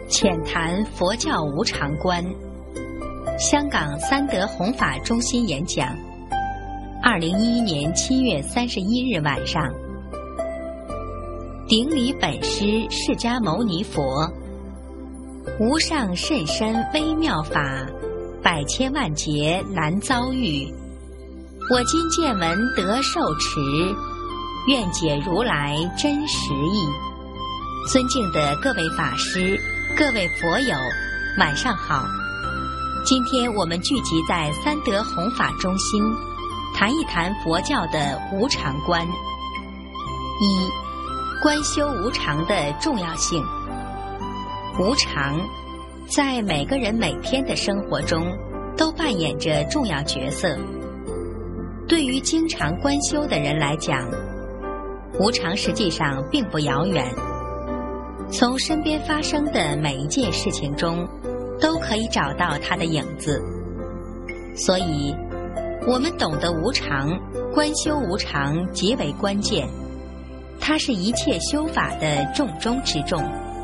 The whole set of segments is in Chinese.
浅谈佛教无常观，香港三德弘法中心演讲，2011年7月31日晚上。顶礼本师释迦牟尼佛，无上甚深微妙法，百千万劫难遭遇。我今见闻得受持，愿解如来真实义。尊敬的各位法师、各位佛友，晚上好。今天我们聚集在三德弘法中心，谈一谈佛教的无常观。一、观修无常的重要性。无常在每个人每天的生活中都扮演着重要角色。对于经常观修的人来讲，无常实际上并不遥远，从身边发生的每一件事情中都可以找到它的影子。所以我们懂得无常，观修无常极为关键，它是一切修法的重中之重。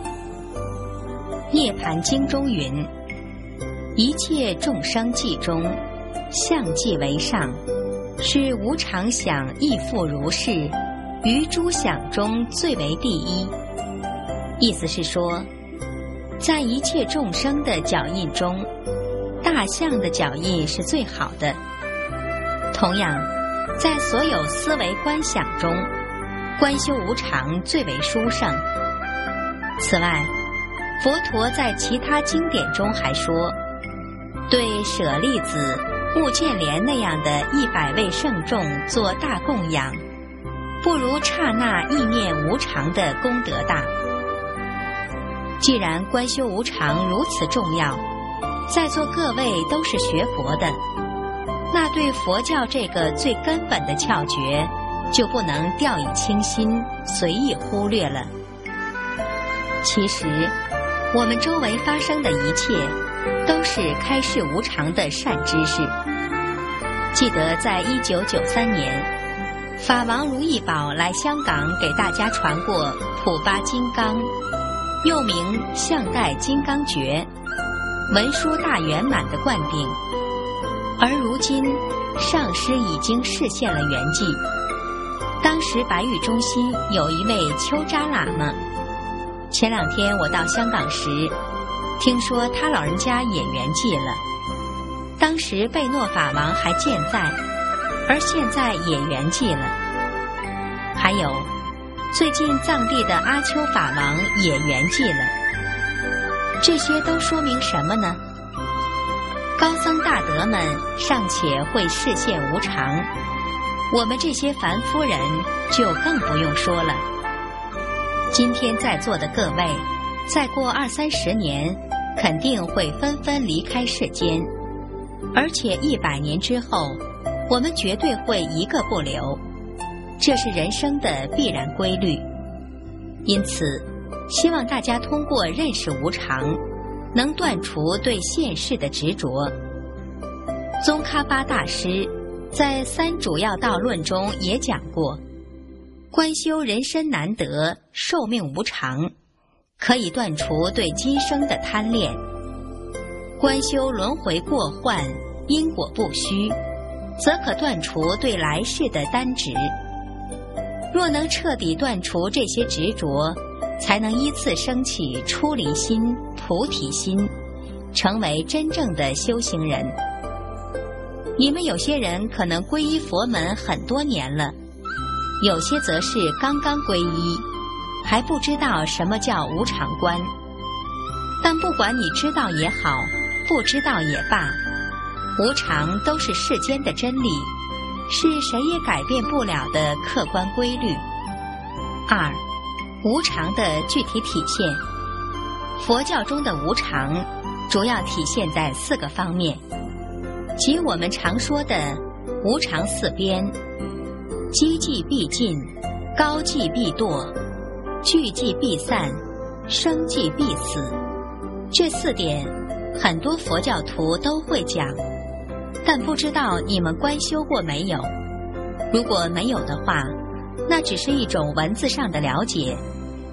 涅盘经中云：一切众生际中，相即为上，是无常想亦复如是，于诸想中最为第一。意思是说，在一切众生的脚印中，大象的脚印是最好的。同样，在所有思维观想中，观修无常最为殊胜。此外，佛陀在其他经典中还说，对舍利子、目犍连那样的100位圣众做大供养，不如刹那意念无常的功德大。既然观修无常如此重要，在座各位都是学佛的，那对佛教这个最根本的窍诀就不能掉以轻心，随意忽略了。其实我们周围发生的一切都是开示无常的善知识。记得在1993年，法王如意宝来香港给大家传过普巴金刚，又名象代金刚诀，文殊大圆满的灌顶。而如今上师已经示现了圆寂。当时白玉中心有一位丘扎喇嘛，前2天我到香港时，听说他老人家也圆寂了。当时贝诺法王还健在，而现在也圆寂了。还有最近藏地的阿丘法王也圆寂了。这些都说明什么呢？高僧大德们尚且会示现无常，我们这些凡夫人就更不用说了。今天在座的各位，再过20-30年肯定会纷纷离开世间，而且100年之后，我们绝对会一个不留，这是人生的必然规律。因此希望大家通过认识无常，能断除对现世的执着。宗喀巴大师在3主要道论中也讲过，观修人身难得，寿命无常，可以断除对今生的贪恋；观修轮回过患，因果不虚，则可断除对来世的单执。若能彻底断除这些执着，才能依次升起出离心、菩提心，成为真正的修行人。你们有些人可能皈依佛门很多年了，有些则是刚刚皈依，还不知道什么叫无常观。但不管你知道也好，不知道也罢，无常都是世间的真理，是谁也改变不了的客观规律。2、无常的具体体现。佛教中的无常主要体现在4个方面，即我们常说的无常4边：积寂必尽，高寂必堕，聚寂必散，生寂必死。这4点很多佛教徒都会讲，但不知道你们观修过没有。如果没有的话，那只是一种文字上的了解，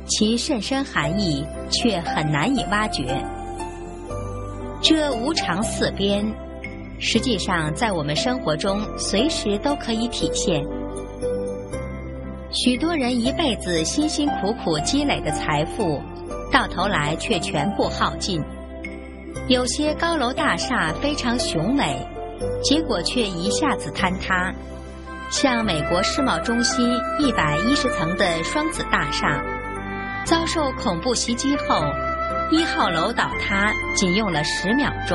其甚深含义却很难以挖掘。这无常四边，实际上在我们生活中随时都可以体现。许多人一辈子辛辛苦苦积累的财富，到头来却全部耗尽。有些高楼大厦非常雄伟，结果却一下子坍塌。像美国世贸中心110层的双子大厦，遭受恐怖袭击后，1号楼倒塌仅用了10秒钟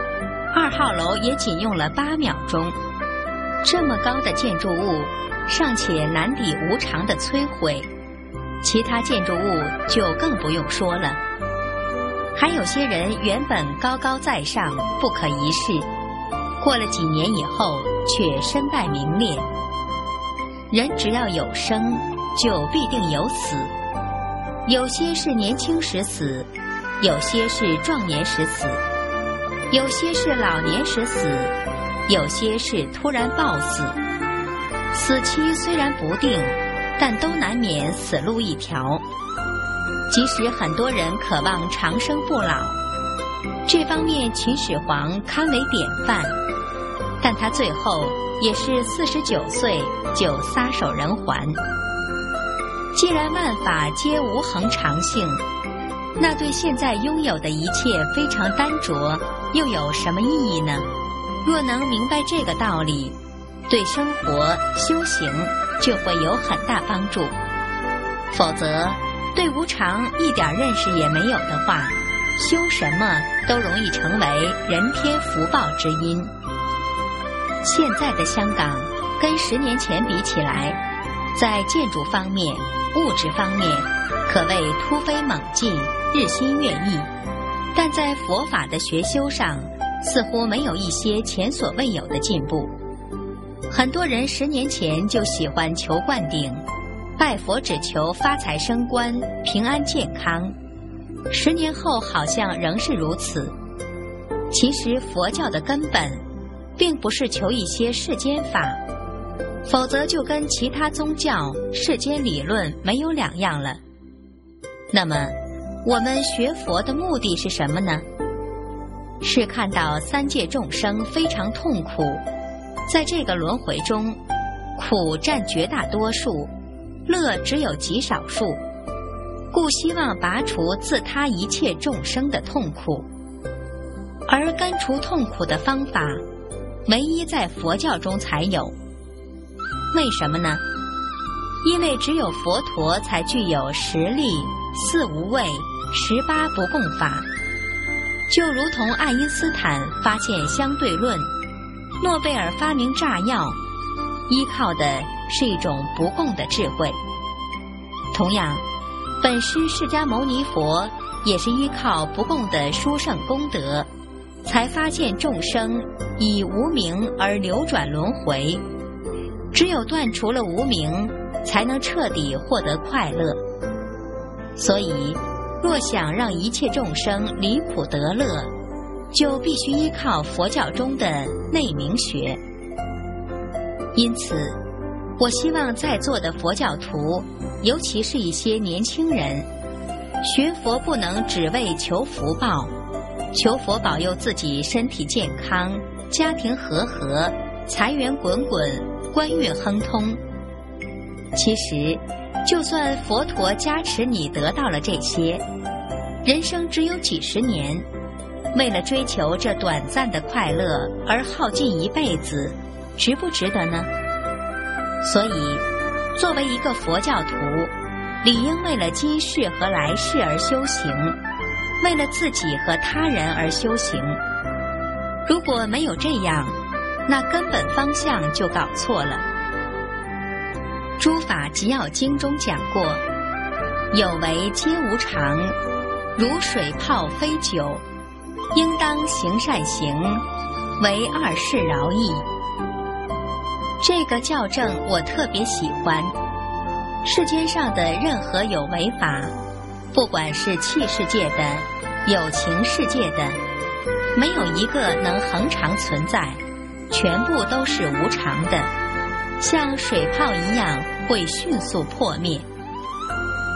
，2号楼也仅用了8秒钟。这么高的建筑物尚且难抵无常的摧毁，其他建筑物就更不用说了。还有些人原本高高在上，不可一世，过了几年以后却身败名裂。人只要有生，就必定有死，有些是年轻时死，有些是壮年时死，有些是老年时死，有些是突然暴死。死期虽然不定，但都难免死路一条。即使很多人渴望长生不老，这方面秦始皇堪为典范，但他最后也是49岁就撒手人寰。既然万法皆无恒常性，那对现在拥有的一切非常单薄，又有什么意义呢？若能明白这个道理，对生活修行就会有很大帮助。否则对无常一点认识也没有的话，修什么都容易成为人天福报之因。现在的香港跟10年前比起来，在建筑方面、物质方面可谓突飞猛进，日新月异，但在佛法的学修上似乎没有一些前所未有的进步。很多人10年前就喜欢求灌顶，拜佛只求发财升官、平安健康，10年后好像仍是如此。其实佛教的根本并不是求一些世间法，否则就跟其他宗教、世间理论没有两样了。那么我们学佛的目的是什么呢？是看到三界众生非常痛苦，在这个轮回中，苦占绝大多数，乐只有极少数，故希望拔除自他一切众生的痛苦。而根除痛苦的方法，唯一在佛教中才有。为什么呢？因为只有佛陀才具有10力、4无畏、18不共法。就如同爱因斯坦发现相对论，诺贝尔发明炸药，依靠的是一种不共的智慧。同样，本师释迦牟尼佛也是依靠不共的殊胜功德，才发现众生以无明而流转轮回。只有断除了无明，才能彻底获得快乐。所以若想让一切众生离苦得乐，就必须依靠佛教中的内明学。因此我希望在座的佛教徒，尤其是一些年轻人，学佛不能只为求福报，求佛保佑自己身体健康、家庭和和、财源滚滚、官运亨通。其实就算佛陀加持你得到了这些，人生只有几十年，为了追求这短暂的快乐而耗尽一辈子，值不值得呢？所以作为一个佛教徒，理应为了今世和来世而修行，为了自己和他人而修行。如果没有这样，那根本方向就搞错了。诸法集要经中讲过，有为皆无常，如水泡非酒，应当行善行，为二世饶益。这个校正我特别喜欢。世间上的任何有为法，不管是器世界的、有情世界的，没有一个能恒常存在，全部都是无常的，像水泡一样会迅速破灭。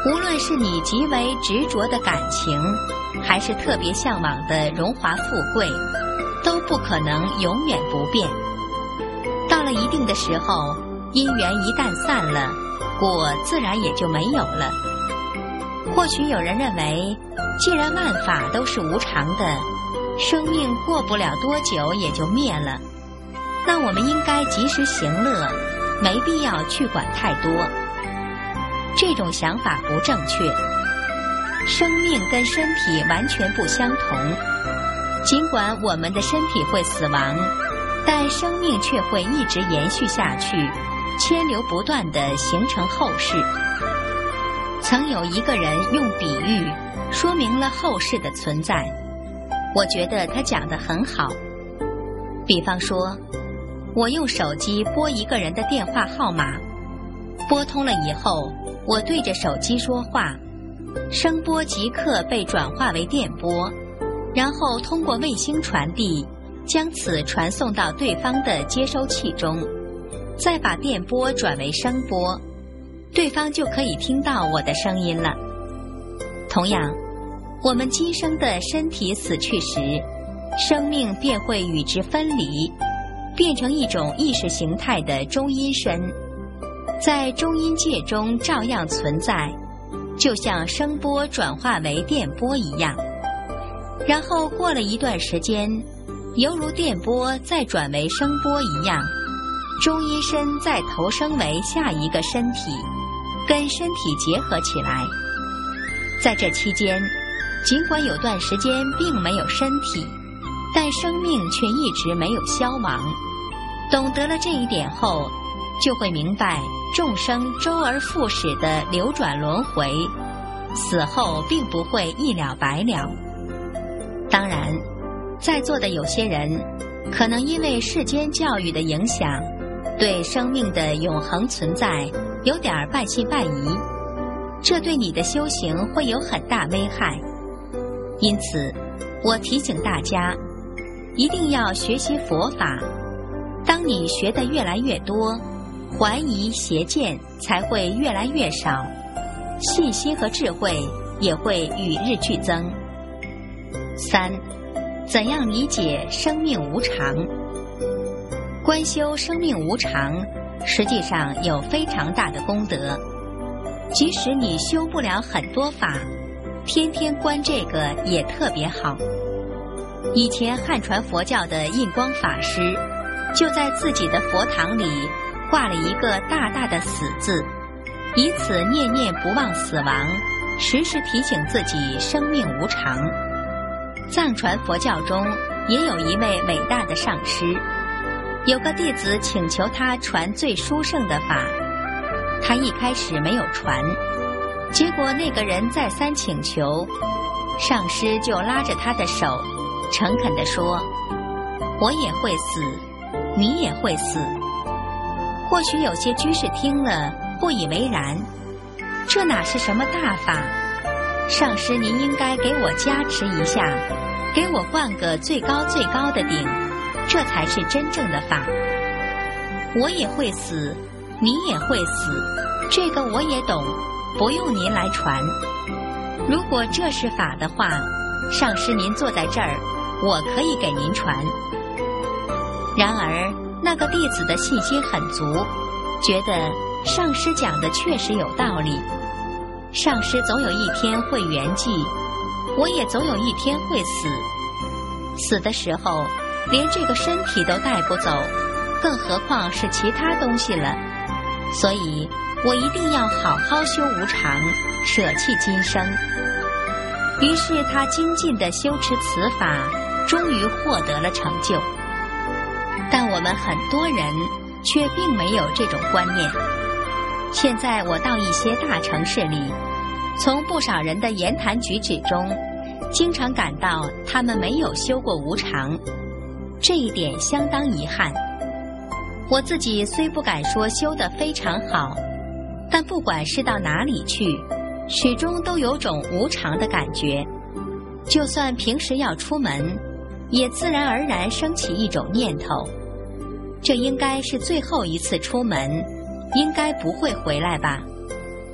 无论是你极为执着的感情，还是特别向往的荣华富贵，都不可能永远不变。到了一定的时候，因缘一旦散了，果自然也就没有了。或许有人认为，既然万法都是无常的，生命过不了多久也就灭了，那我们应该及时行乐，没必要去管太多。这种想法不正确。生命跟身体完全不相同，尽管我们的身体会死亡，但生命却会一直延续下去，牵流不断地形成后世。曾有一个人用比喻说明了后世的存在，我觉得他讲得很好。比方说，我用手机拨一个人的电话号码，拨通了以后，我对着手机说话，声波即刻被转化为电波，然后通过卫星传递，将此传送到对方的接收器中，再把电波转为声波，对方就可以听到我的声音了。同样，我们今生的身体死去时，生命便会与之分离，变成一种意识形态的中阴身，在中阴界中照样存在，就像声波转化为电波一样。然后过了一段时间，犹如电波再转为声波一样，中阴身再投生为下一个身体，跟身体结合起来。在这期间，尽管有段时间并没有身体，但生命却一直没有消亡。懂得了这一点后，就会明白众生周而复始的流转轮回，死后并不会一了百了。当然，在座的有些人可能因为世间教育的影响，对生命的永恒存在有点半信半疑，这对你的修行会有很大危害。因此，我提醒大家，一定要学习佛法。当你学得越来越多，怀疑邪见才会越来越少，信心和智慧也会与日俱增。3. 怎样理解生命无常？观修生命无常，实际上有非常大的功德。即使你修不了很多法，天天观这个也特别好。以前汉传佛教的印光法师，就在自己的佛堂里挂了一个大大的死字，以此念念不忘死亡，时时提醒自己生命无常。藏传佛教中也有一位伟大的上师，有个弟子请求他传最殊胜的法，他一开始没有传，结果那个人再三请求，上师就拉着他的手，诚恳地说：我也会死，你也会死。或许有些居士听了不以为然，这哪是什么大法？上师您应该给我加持一下，给我灌个最高最高的顶，这才是真正的法。我也会死，你也会死，这个我也懂，不用您来传。如果这是法的话，上师您坐在这儿，我可以给您传。然而那个弟子的信心很足，觉得上师讲的确实有道理，上师总有一天会圆寂，我也总有一天会死，死的时候连这个身体都带不走，更何况是其他东西了，所以我一定要好好修无常，舍弃今生。于是他精进地修持此法，终于获得了成就。但我们很多人却并没有这种观念。现在我到一些大城市里，从不少人的言谈举止中，经常感到他们没有修过无常，这一点相当遗憾。我自己虽不敢说修得非常好，但不管是到哪里去，始终都有种无常的感觉。就算平时要出门，也自然而然升起一种念头，这应该是最后一次出门，应该不会回来吧。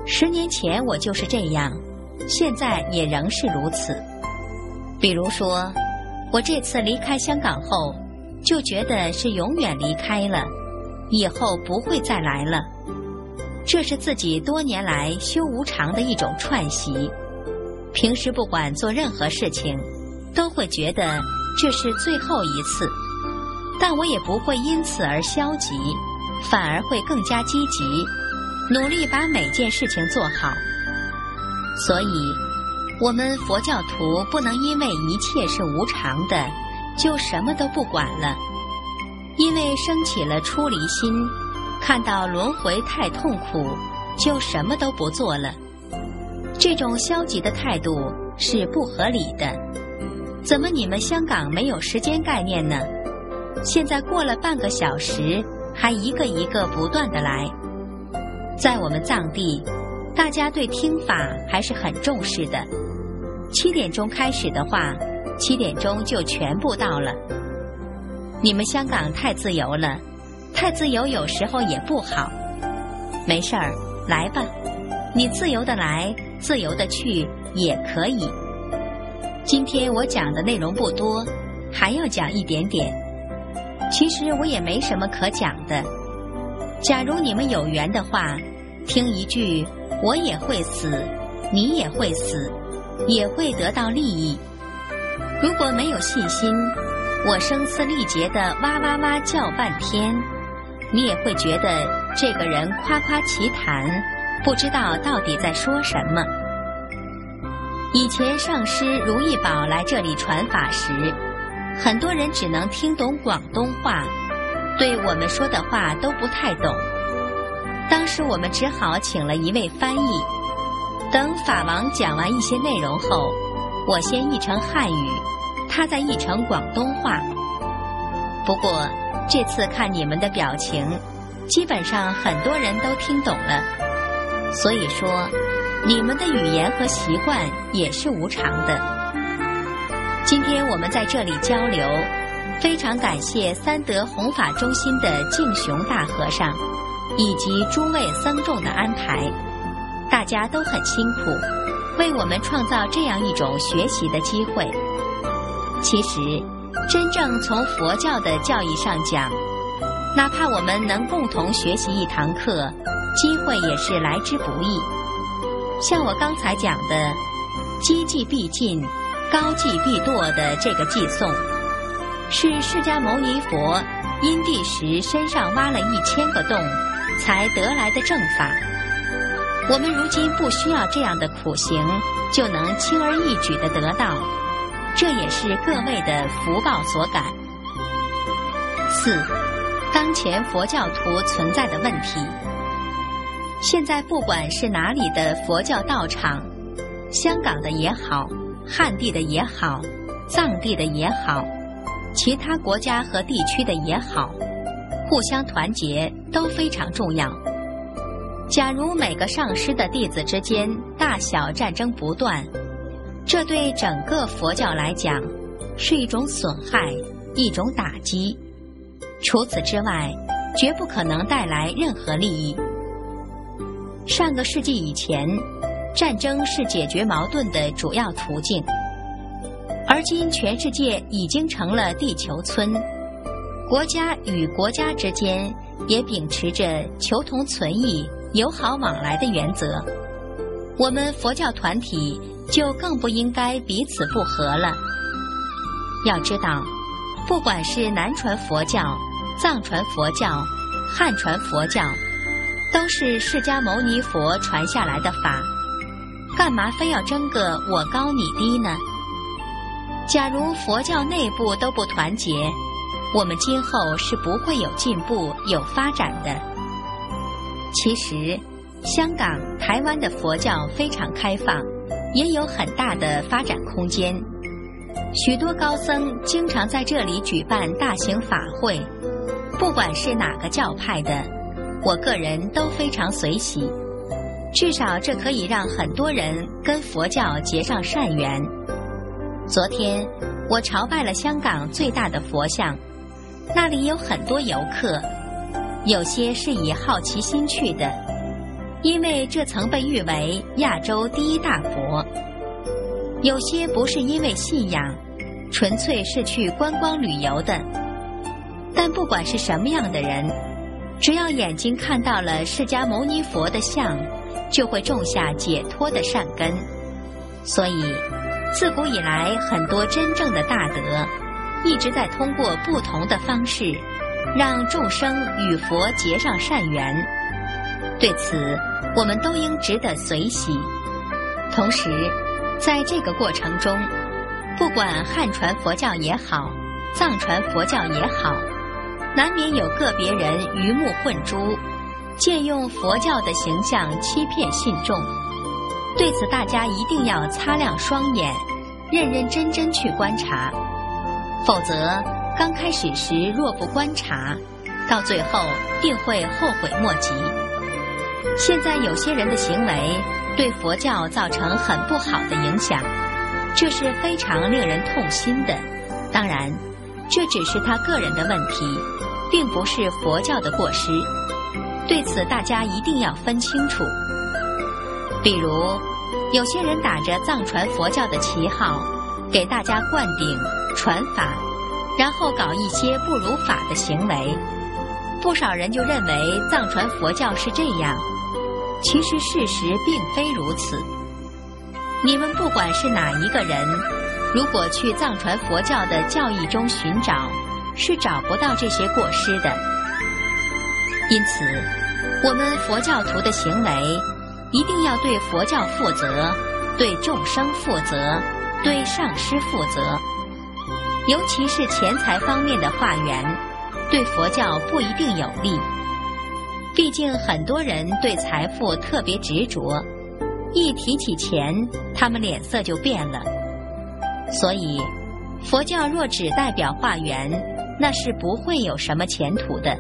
10年前我就是这样，现在也仍是如此。比如说，我这次离开香港后，就觉得是永远离开了，以后不会再来了。这是自己多年来修无常的一种串习。平时不管做任何事情，都会觉得这是最后一次，但我也不会因此而消极，反而会更加积极，努力把每件事情做好。所以，我们佛教徒不能因为一切是无常的，就什么都不管了。因为升起了出离心，看到轮回太痛苦，就什么都不做了。这种消极的态度是不合理的。怎么你们香港没有时间概念呢？现在过了半个小时，还一个一个不断的来。在我们藏地，大家对听法还是很重视的。7点钟开始的话，7点钟就全部到了。你们香港太自由了，太自由有时候也不好。没事儿，来吧，你自由的来，自由的去也可以。今天我讲的内容不多，还要讲一点点。其实我也没什么可讲的。假如你们有缘的话，听一句我也会死，你也会死，也会得到利益。如果没有信心，我声嘶力竭的哇哇哇叫半天，你也会觉得这个人夸夸其谈，不知道到底在说什么。以前上师如意宝来这里传法时，很多人只能听懂广东话，对我们说的话都不太懂。当时我们只好请了一位翻译。等法王讲完一些内容后，我先译成汉语，他再译成广东话。不过这次看你们的表情，基本上很多人都听懂了。所以说，你们的语言和习惯也是无常的。今天我们在这里交流，非常感谢三德弘法中心的净雄大和尚以及诸位僧众的安排，大家都很辛苦，为我们创造这样一种学习的机会。其实，真正从佛教的教义上讲，哪怕我们能共同学习一堂课，机会也是来之不易。像我刚才讲的积寂必进，高寂必堕的这个偈颂，是释迦牟尼佛因地时身上挖了1000个洞才得来的正法。我们如今不需要这样的苦行，就能轻而易举地得到，这也是各位的福报所感。4. 当前佛教徒存在的问题。现在不管是哪里的佛教道场，香港的也好，汉地的也好，藏地的也好，其他国家和地区的也好，互相团结都非常重要。假如每个上师的弟子之间大小战争不断，这对整个佛教来讲是一种损害，一种打击。除此之外，绝不可能带来任何利益。上个世纪以前，战争是解决矛盾的主要途径，而今全世界已经成了地球村，国家与国家之间也秉持着求同存异、友好往来的原则。我们佛教团体就更不应该彼此不和了。要知道，不管是南传佛教、藏传佛教、汉传佛教，都是释迦牟尼佛传下来的法，干嘛非要争个我高你低呢？假如佛教内部都不团结，我们今后是不会有进步、有发展的。其实，香港、台湾的佛教非常开放，也有很大的发展空间。许多高僧经常在这里举办大型法会，不管是哪个教派的，我个人都非常随喜。至少这可以让很多人跟佛教结上善缘。昨天我朝拜了香港最大的佛像，那里有很多游客，有些是以好奇心去的， 因为这曾被誉为亚洲第一大佛。有些不是因为信仰，纯粹是去观光旅游的。但不管是什么样的人，只要眼睛看到了释迦牟尼佛的像，就会种下解脱的善根。所以自古以来，很多真正的大德一直在通过不同的方式让众生与佛结上善缘。对此我们都应值得随喜。同时在这个过程中，不管汉传佛教也好，藏传佛教也好，难免有个别人鱼目混珠，借用佛教的形象欺骗信众。对此大家一定要擦亮双眼，认认真真去观察，否则刚开始时若不观察，到最后定会后悔莫及。现在有些人的行为对佛教造成很不好的影响，这是非常令人痛心的。当然这只是他个人的问题，并不是佛教的过失，对此大家一定要分清楚。比如有些人打着藏传佛教的旗号给大家灌顶传法，然后搞一些不如法的行为，不少人就认为藏传佛教是这样，其实事实并非如此。你们不管是哪一个人，如果去藏传佛教的教义中寻找，是找不到这些过失的。因此我们佛教徒的行为一定要对佛教负责，对众生负责，对上师负责。尤其是钱财方面的化缘，对佛教不一定有利。毕竟很多人对财富特别执着，一提起钱，他们脸色就变了。所以佛教若只代表化缘，那是不会有什么前途的。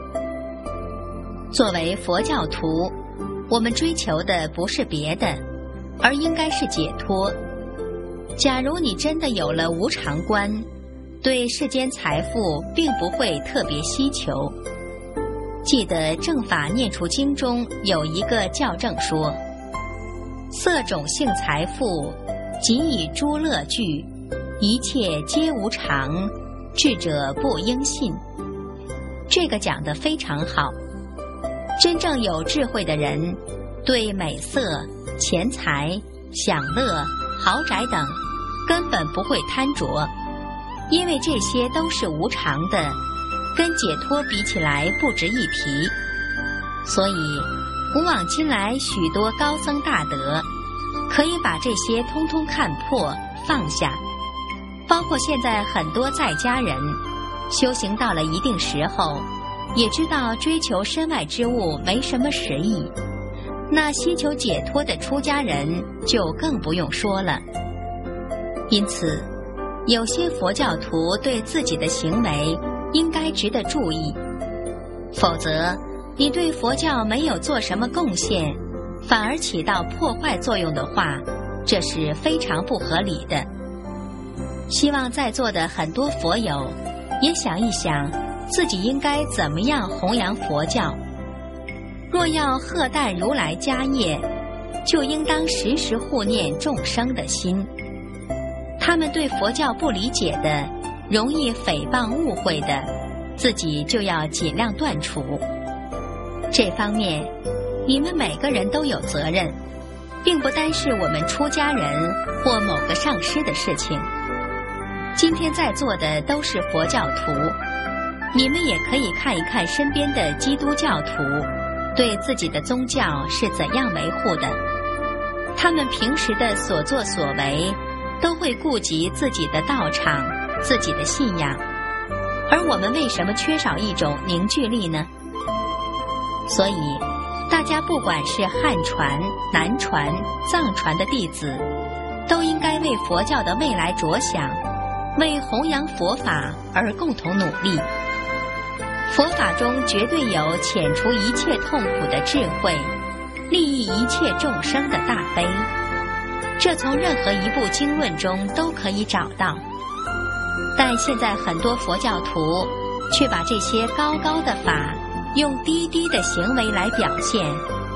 作为佛教徒，我们追求的不是别的，而应该是解脱。假如你真的有了无常观，对世间财富并不会特别希求。记得《正法念处经》中有一个教证说：色种性财富，即以诸乐具，一切皆无常，智者不应信。这个讲得非常好。真正有智慧的人，对美色、钱财、享乐、豪宅等根本不会贪着，因为这些都是无常的，跟解脱比起来不值一提。所以古往今来许多高僧大德可以把这些通通看破放下，包括现在很多在家人修行到了一定时候，也知道追求身外之物没什么实意，那希求解脱的出家人就更不用说了。因此有些佛教徒对自己的行为应该值得注意，否则你对佛教没有做什么贡献，反而起到破坏作用的话，这是非常不合理的。希望在座的很多佛友也想一想自己应该怎么样弘扬佛教。若要荷担如来家业，就应当时时护念众生的心。他们对佛教不理解的，容易诽谤误会的，自己就要尽量断除。这方面你们每个人都有责任，并不单是我们出家人或某个上师的事情。今天在座的都是佛教徒，你们也可以看一看身边的基督教徒对自己的宗教是怎样维护的。他们平时的所作所为都会顾及自己的道场、自己的信仰，而我们为什么缺少一种凝聚力呢？所以大家不管是汉传、南传、藏传的弟子，都应该为佛教的未来着想，为弘扬佛法而共同努力。佛法中绝对有遣除一切痛苦的智慧，利益一切众生的大悲，这从任何一部经论中都可以找到。但现在很多佛教徒却把这些高高的法用低低的行为来表现，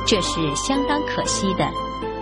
这是相当可惜的。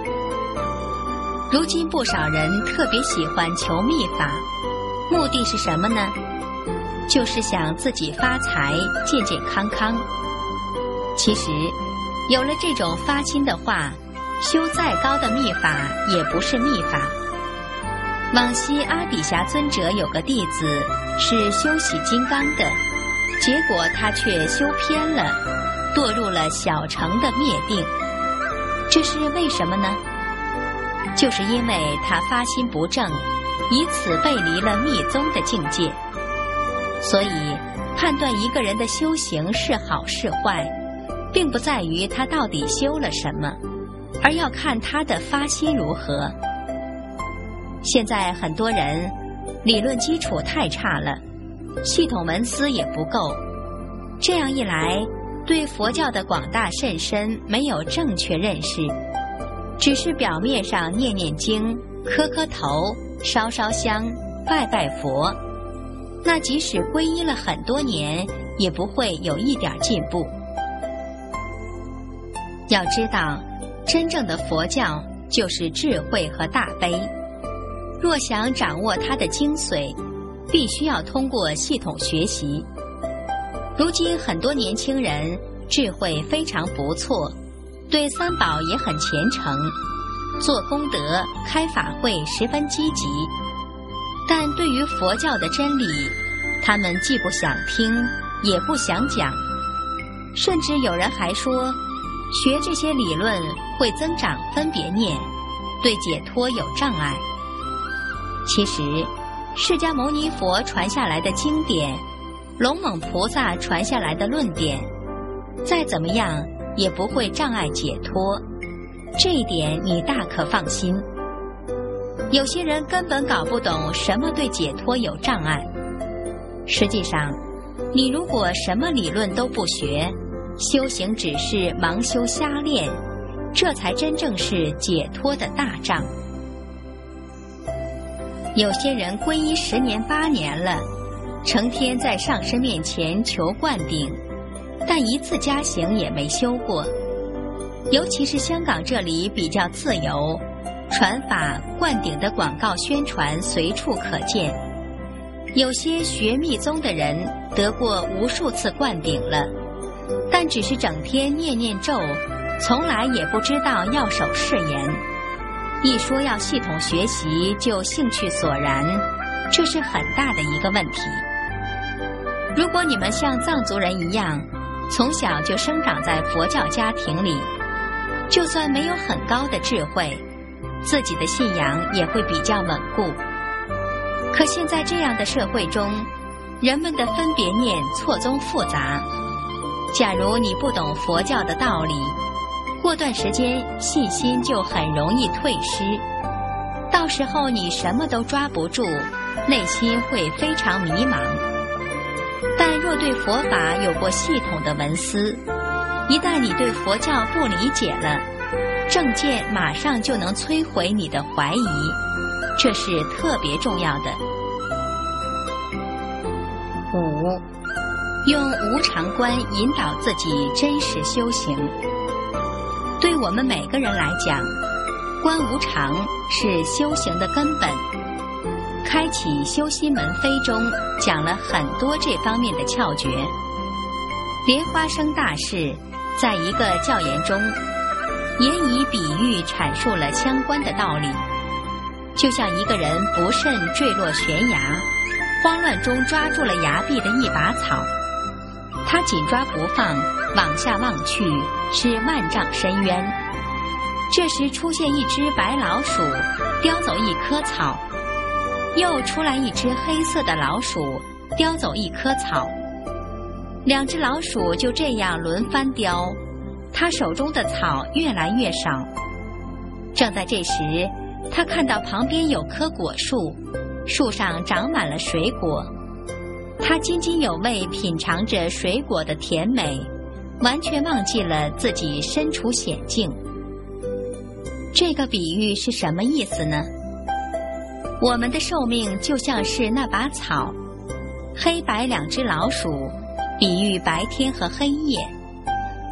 如今不少人特别喜欢求秘法，目的是什么呢？就是想自己发财，健健康康。其实有了这种发心的话，修再高的秘法也不是秘法。往昔阿底峡尊者有个弟子是修习金刚的，结果他却修偏了，堕入了小乘的灭定。这是为什么呢？就是因为他发心不正，以此背离了密宗的境界。所以判断一个人的修行是好是坏，并不在于他到底修了什么，而要看他的发心如何。现在很多人理论基础太差了，系统文思也不够，这样一来，对佛教的广大甚深没有正确认识，只是表面上念念经、磕磕头、烧烧香、拜拜佛，那即使皈依了很多年，也不会有一点进步。要知道，真正的佛教就是智慧和大悲。若想掌握它的精髓，必须要通过系统学习。如今很多年轻人智慧非常不错，对三宝也很虔诚，做功德、开法会十分积极，但对于佛教的真理，他们既不想听，也不想讲，甚至有人还说，学这些理论会增长分别念，对解脱有障碍。其实，释迦牟尼佛传下来的经典，龙猛菩萨传下来的论点，再怎么样也不会障碍解脱，这一点你大可放心。有些人根本搞不懂什么对解脱有障碍。实际上，你如果什么理论都不学，修行只是盲修瞎练，这才真正是解脱的大障。有些人皈依10年8年了，成天在上师面前求灌顶，但一次加行也没修过。尤其是香港这里比较自由，传法灌顶的广告宣传随处可见。有些学密宗的人得过无数次灌顶了，但只是整天念念咒，从来也不知道要守誓言。一说要系统学习，就兴趣索然，这是很大的一个问题。如果你们像藏族人一样，从小就生长在佛教家庭里，就算没有很高的智慧，自己的信仰也会比较稳固。可现在这样的社会中，人们的分别念错综复杂，假如你不懂佛教的道理，过段时间信心就很容易退失，到时候你什么都抓不住，内心会非常迷茫。但若对佛法有过系统的文思，一旦你对佛教不理解了，正见马上就能摧毁你的怀疑，这是特别重要的。5. 用无常观引导自己真实修行。对我们每个人来讲，观无常是修行的根本。开启修心门扉中讲了很多这方面的窍诀。莲花生大士在一个教言中，也以比喻阐述了相关的道理。就像一个人不慎坠落悬崖，慌乱中抓住了崖壁的一把草，他紧抓不放，往下望去是万丈深渊。这时出现一只白老鼠，叼走一棵草，又出来一只黑色的老鼠，叼走一棵草。2只老鼠就这样轮番叼，他手中的草越来越少。正在这时，他看到旁边有棵果树，树上长满了水果。他津津有味品尝着水果的甜美，完全忘记了自己身处险境。这个比喻是什么意思呢？我们的寿命就像是那把草，黑白2只老鼠比喻白天和黑夜。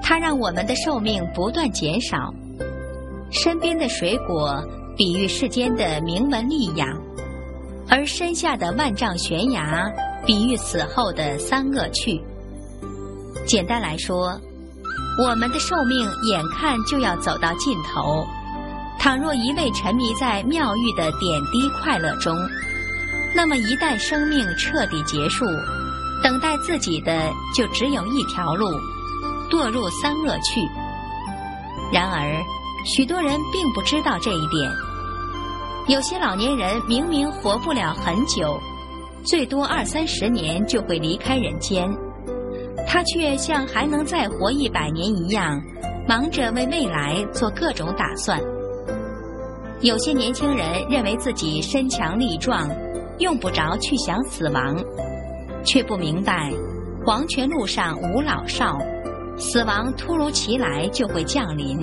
它让我们的寿命不断减少。身边的水果比喻世间的名闻利养，而身下的万丈悬崖比喻死后的三恶趣。简单来说，我们的寿命眼看就要走到尽头，倘若一味沉迷在妙欲的点滴快乐中，那么一旦生命彻底结束，等待自己的就只有一条路，堕入三恶趣。然而许多人并不知道这一点，有些老年人明明活不了很久，最多20-30年就会离开人间，他却像还能再活100年一样，忙着为未来做各种打算。有些年轻人认为自己身强力壮，用不着去想死亡，却不明白黄泉路上无老少，死亡突如其来就会降临。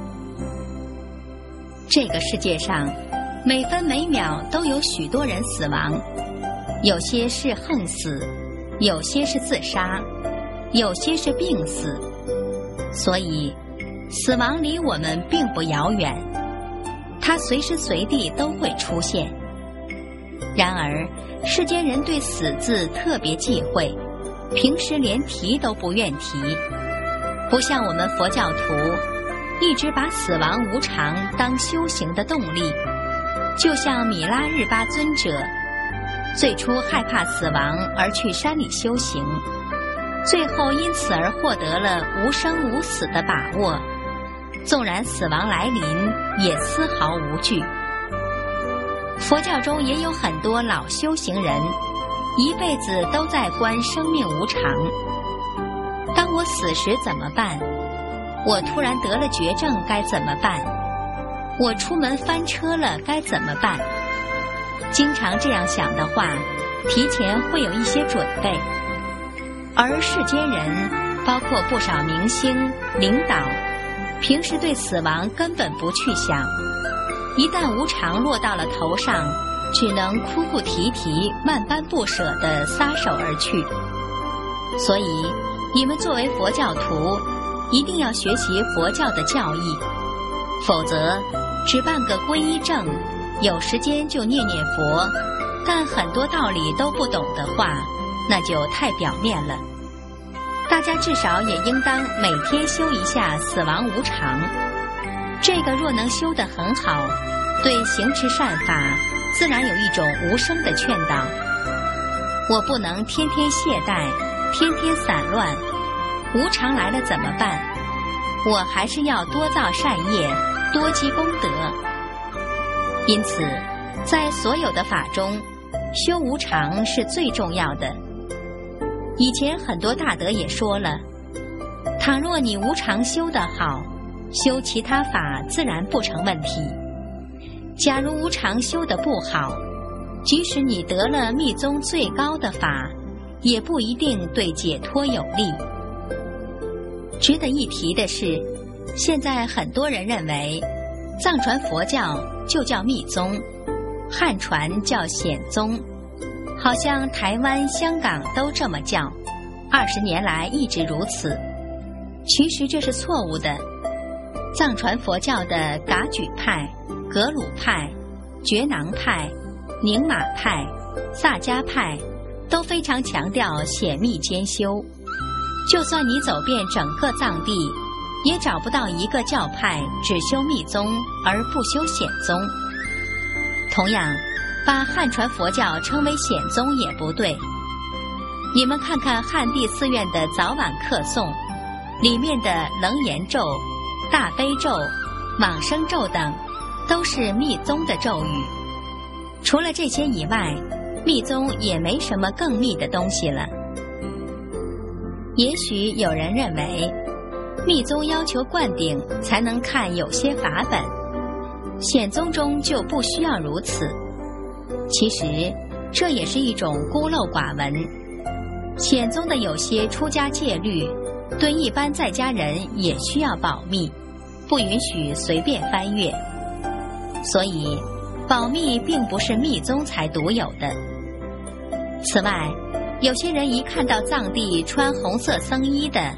这个世界上每分每秒都有许多人死亡，有些是横死，有些是自杀，有些是病死，所以死亡离我们并不遥远，它随时随地都会出现。然而世间人对死字特别忌讳，平时连提都不愿提，不像我们佛教徒一直把死亡无常当修行的动力。就像米拉日巴尊者最初害怕死亡而去山里修行，最后因此而获得了无生无死的把握，纵然死亡来临也丝毫无惧。佛教中也有很多老修行人，一辈子都在观生命无常。当我死时怎么办？我突然得了绝症该怎么办？我出门翻车了该怎么办？经常这样想的话，提前会有一些准备。而世间人，包括不少明星、领导，平时对死亡根本不去想，一旦无常落到了头上，只能哭哭啼啼、万般不舍地撒手而去。所以你们作为佛教徒，一定要学习佛教的教义，否则只办个皈依证，有时间就念念佛，但很多道理都不懂的话，那就太表面了。大家至少也应当每天修一下死亡无常，这个若能修得很好，对行持善法自然有一种无声的劝导。我不能天天懈怠，天天散乱，无常来了怎么办？我还是要多造善业，多积功德。因此在所有的法中，修无常是最重要的。以前很多大德也说了，倘若你无常修得好，修其他法自然不成问题。假如无常修得不好，即使你得了密宗最高的法，也不一定对解脱有利。值得一提的是，现在很多人认为藏传佛教就叫密宗，汉传叫显宗，好像台湾、香港都这么叫，20年来一直如此。其实这是错误的。藏传佛教的噶举派、格鲁派、觉囊派、宁玛派、萨迦派都非常强调显密兼修，就算你走遍整个藏地，也找不到一个教派只修密宗而不修显宗。同样，把汉传佛教称为显宗也不对。你们看看汉地寺院的早晚课诵，里面的楞严咒、大悲咒、往生咒等，都是密宗的咒语。除了这些以外，密宗也没什么更密的东西了。也许有人认为，密宗要求灌顶才能看有些法本，显宗中就不需要如此。其实这也是一种孤陋寡闻。显宗的有些出家戒律，对一般在家人也需要保密，不允许随便翻阅。所以保密并不是密宗才独有的。此外，有些人一看到藏地穿红色僧衣的，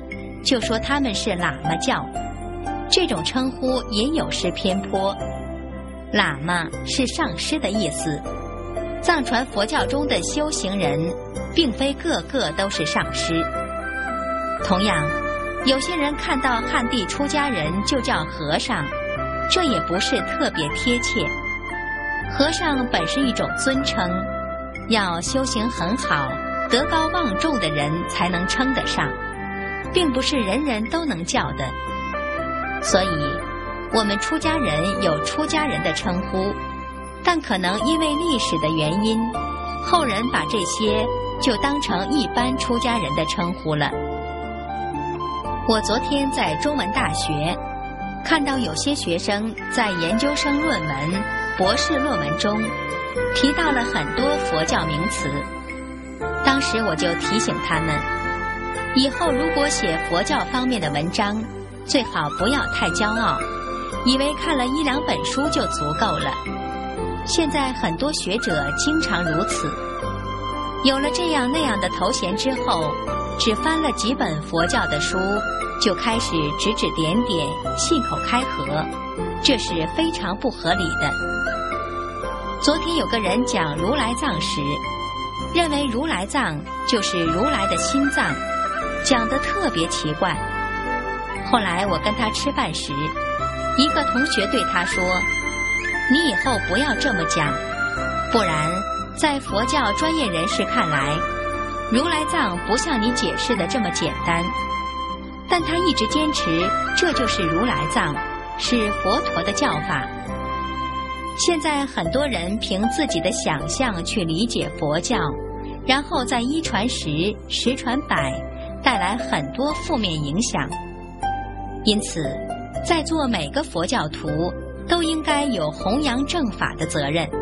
就说他们是喇嘛教，这种称呼也有失偏颇。喇嘛是上师的意思，藏传佛教中的修行人并非个个都是上师。同样，有些人看到汉地出家人就叫和尚，这也不是特别贴切。和尚本是一种尊称，要修行很好、德高望重的人才能称得上，并不是人人都能叫的。所以我们出家人有出家人的称呼，但可能因为历史的原因，后人把这些就当成一般出家人的称呼了。我昨天在中文大学看到有些学生在研究生论文、博士论文中提到了很多佛教名词，当时我就提醒他们，以后如果写佛教方面的文章，最好不要太骄傲，以为看了1-2本书就足够了。现在很多学者经常如此，有了这样那样的头衔之后，只翻了几本佛教的书，就开始指指点点、信口开河，这是非常不合理的。昨天有个人讲如来藏时，认为如来藏就是如来的心脏，讲得特别奇怪。后来我跟他吃饭时，一个同学对他说，你以后不要这么讲，不然在佛教专业人士看来，如来藏不像你解释的这么简单。但他一直坚持这就是如来藏，是佛陀的教法。现在很多人凭自己的想象去理解佛教，然后再一传十，十传百，带来很多负面影响。因此，在座每个佛教徒都应该有弘扬正法的责任。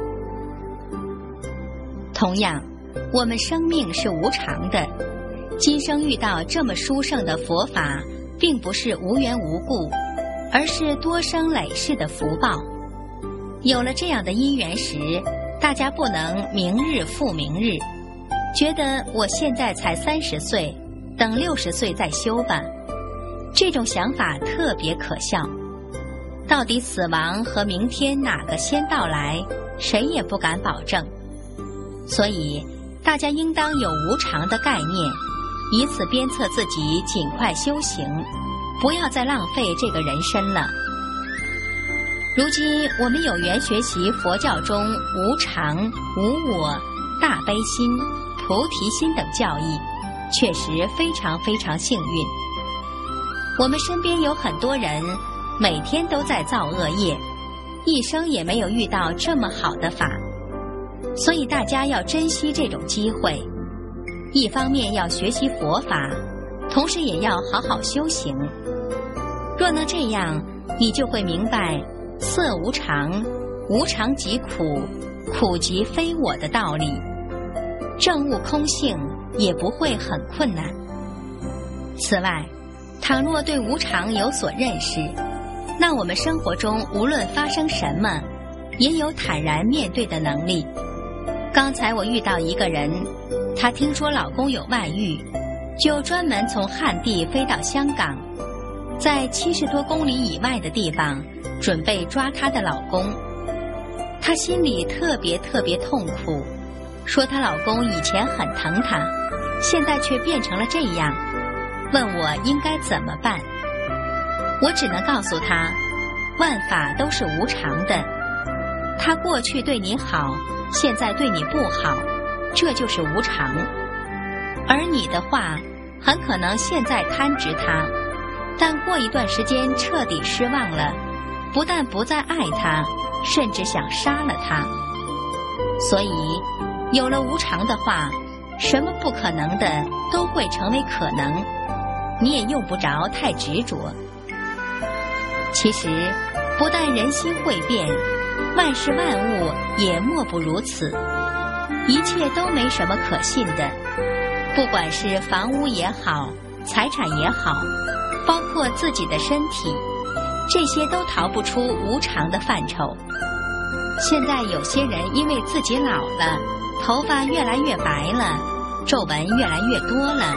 同样，我们生命是无常的，今生遇到这么殊胜的佛法，并不是无缘无故，而是多生累世的福报。有了这样的因缘时，大家不能明日复明日，觉得我现在才30岁，等60岁再修吧。这种想法特别可笑。到底死亡和明天哪个先到来，谁也不敢保证。所以大家应当有无常的概念，以此鞭策自己尽快修行，不要再浪费这个人生了。如今我们有缘学习佛教中无常、无我、大悲心、菩提心等教义，确实非常非常幸运。我们身边有很多人每天都在造恶业，一生也没有遇到这么好的法，所以大家要珍惜这种机会。一方面要学习佛法，同时也要好好修行。若能这样，你就会明白色无常，无常即苦，苦即非我的道理。证悟空性也不会很困难。此外，倘若对无常有所认识，那我们生活中无论发生什么，也有坦然面对的能力。刚才我遇到一个人，她听说老公有外遇，就专门从汉地飞到香港，在70多公里以外的地方准备抓她的老公。她心里特别痛苦，说她老公以前很疼她，现在却变成了这样，问我应该怎么办。我只能告诉她，万法都是无常的，他过去对你好，现在对你不好，这就是无常。而你的话很可能现在贪执他，但过一段时间彻底失望了，不但不再爱他，甚至想杀了他。所以有了无常的话，什么不可能的都会成为可能，你也用不着太执着。其实不但人心会变，万事万物也莫不如此，一切都没什么可信的，不管是房屋也好，财产也好，包括自己的身体，这些都逃不出无常的范畴。现在有些人因为自己老了，头发越来越白了，皱纹越来越多了，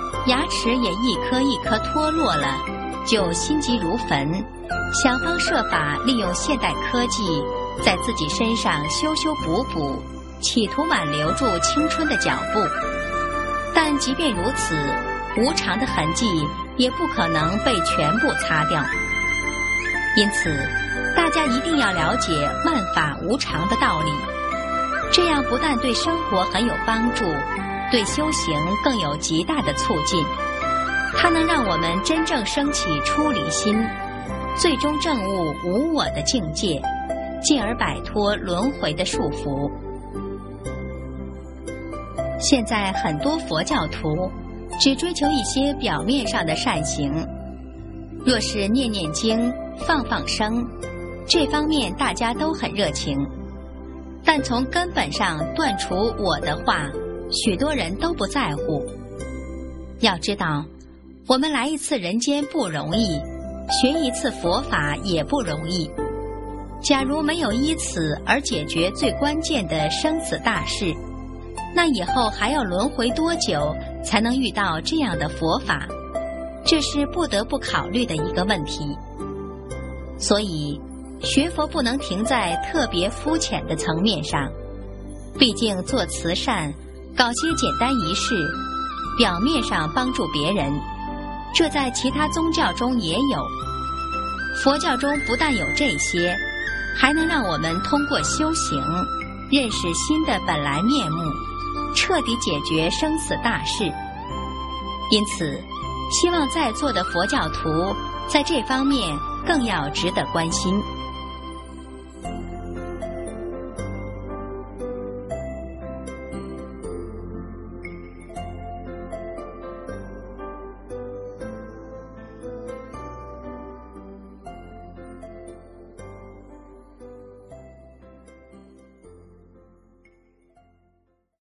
牙齿也一颗一颗脱落了，就心急如焚，想方设法利用现代科技在自己身上修修补补，企图挽留住青春的脚步。但即便如此，无常的痕迹也不可能被全部擦掉。因此，大家一定要了解万法无常的道理，这样不但对生活很有帮助，对修行更有极大的促进。它能让我们真正升起出离心，最终证悟无我的境界，进而摆脱轮回的束缚。现在很多佛教徒只追求一些表面上的善行，若是念念经、放放生，这方面大家都很热情，但从根本上断除我的话，许多人都不在乎。要知道，我们来一次人间不容易，学一次佛法也不容易。假如没有依此而解决最关键的生死大事，那以后还要轮回多久才能遇到这样的佛法？这是不得不考虑的一个问题。所以，学佛不能停在特别肤浅的层面上。毕竟做慈善，搞些简单仪式，表面上帮助别人，这在其他宗教中也有。佛教中不但有这些，还能让我们通过修行，认识心的本来面目，彻底解决生死大事。因此，希望在座的佛教徒在这方面更要值得关心。